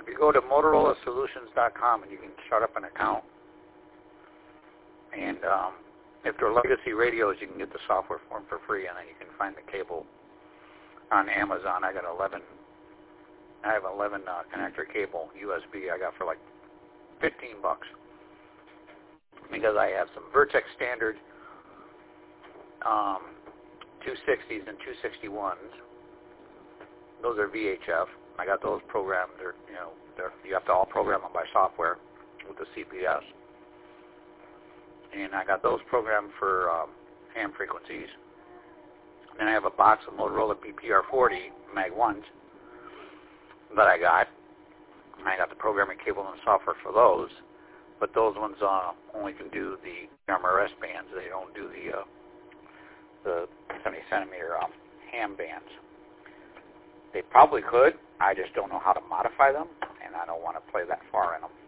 If you go to MotorolaSolutions.com and you can start up an account, and if they're legacy radios, you can get the software for them for free, and then you can find the cable on Amazon. I have 11 connector cable USB I got for like $15 because I have some Vertex standard 260s and 261s. Those are VHF. I got those programmed. You have to all program them by software with the CPS. And I got those programmed for ham frequencies. Then I have a box of Motorola PPR40 Mag 1s that I got. I got the programming cable and software for those, but those ones only can do the MRS bands. They don't do the 70 centimeter ham bands. They probably could. I just don't know how to modify them, and I don't want to play that far in them.